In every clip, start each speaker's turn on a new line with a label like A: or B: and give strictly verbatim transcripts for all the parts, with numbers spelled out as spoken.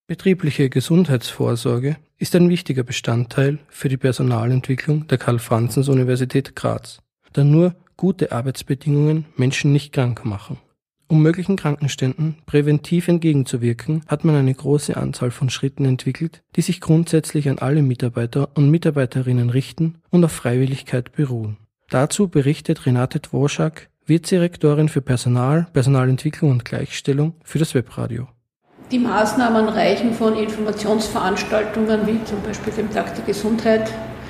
A: Betriebliche Gesundheitsvorsorge ist ein wichtiger Bestandteil für die Personalentwicklung der Karl-Franzens-Universität Graz, da nur gute Arbeitsbedingungen Menschen nicht krank machen. Um möglichen Krankenständen präventiv entgegenzuwirken, hat man eine große Anzahl von Schritten entwickelt, die sich grundsätzlich an alle Mitarbeiter und Mitarbeiterinnen richten und auf Freiwilligkeit beruhen. Dazu berichtet Renate Dvorak, Vizedirektorin für Personal, Personalentwicklung und Gleichstellung für das Webradio.
B: Die Maßnahmen reichen von Informationsveranstaltungen wie zum Beispiel dem Tag der Gesundheit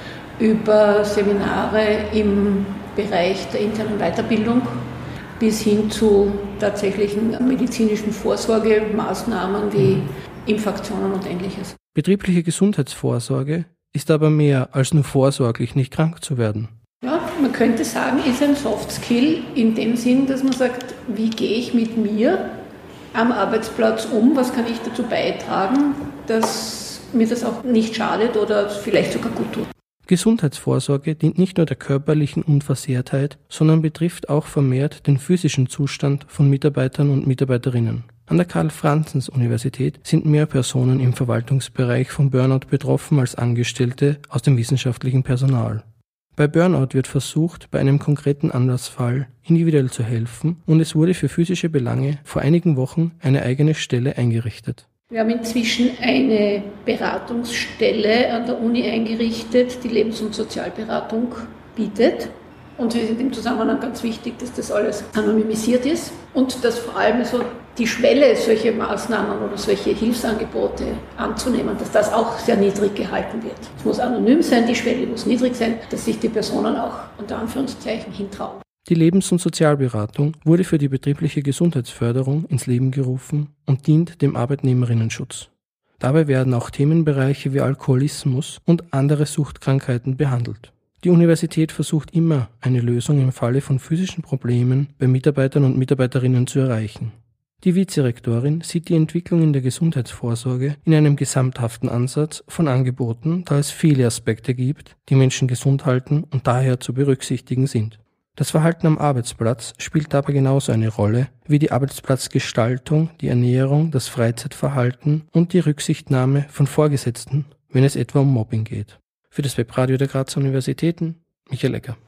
B: über Seminare im Bereich der internen Weiterbildung bis hin zu tatsächlichen medizinischen Vorsorgemaßnahmen wie Impfaktionen und Ähnliches.
A: Betriebliche Gesundheitsvorsorge ist aber mehr als nur vorsorglich, nicht krank zu werden.
B: Ja, man könnte sagen, ist ein Soft Skill in dem Sinn, dass man sagt, wie gehe ich mit mir am Arbeitsplatz um, was kann ich dazu beitragen, dass mir das auch nicht schadet oder vielleicht sogar gut tut.
A: Gesundheitsvorsorge dient nicht nur der körperlichen Unversehrtheit, sondern betrifft auch vermehrt den physischen Zustand von Mitarbeitern und Mitarbeiterinnen. An der Karl-Franzens-Universität sind mehr Personen im Verwaltungsbereich von Burnout betroffen als Angestellte aus dem wissenschaftlichen Personal. Bei Burnout wird versucht, bei einem konkreten Anlassfall individuell zu helfen und es wurde für physische Belange vor einigen Wochen eine eigene Stelle eingerichtet.
B: Wir haben inzwischen eine Beratungsstelle an der Uni eingerichtet, die Lebens- und Sozialberatung bietet. Und wir sind im Zusammenhang ganz wichtig, dass das alles anonymisiert ist und dass vor allem so die Schwelle, solche Maßnahmen oder solche Hilfsangebote anzunehmen, dass das auch sehr niedrig gehalten wird. Es muss anonym sein, die Schwelle muss niedrig sein, dass sich die Personen auch unter Anführungszeichen hintrauen.
A: Die Lebens- und Sozialberatung wurde für die betriebliche Gesundheitsförderung ins Leben gerufen und dient dem Arbeitnehmerinnenschutz. Dabei werden auch Themenbereiche wie Alkoholismus und andere Suchtkrankheiten behandelt. Die Universität versucht immer, eine Lösung im Falle von physischen Problemen bei Mitarbeitern und Mitarbeiterinnen zu erreichen. Die Vizerektorin sieht die Entwicklung in der Gesundheitsvorsorge in einem gesamthaften Ansatz von Angeboten, da es viele Aspekte gibt, die Menschen gesund halten und daher zu berücksichtigen sind. Das Verhalten am Arbeitsplatz spielt dabei genauso eine Rolle wie die Arbeitsplatzgestaltung, die Ernährung, das Freizeitverhalten und die Rücksichtnahme von Vorgesetzten, wenn es etwa um Mobbing geht. Für das Webradio der Grazer Universitäten, Michael Ecker.